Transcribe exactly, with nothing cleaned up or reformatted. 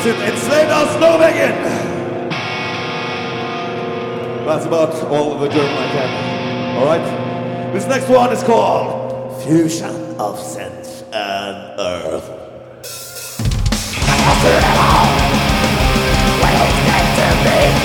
Is it Enslaved Us Norwegian? That's about all of the German I can. Alright? This next one is called Fusion of Sense and Earth. Will get to me.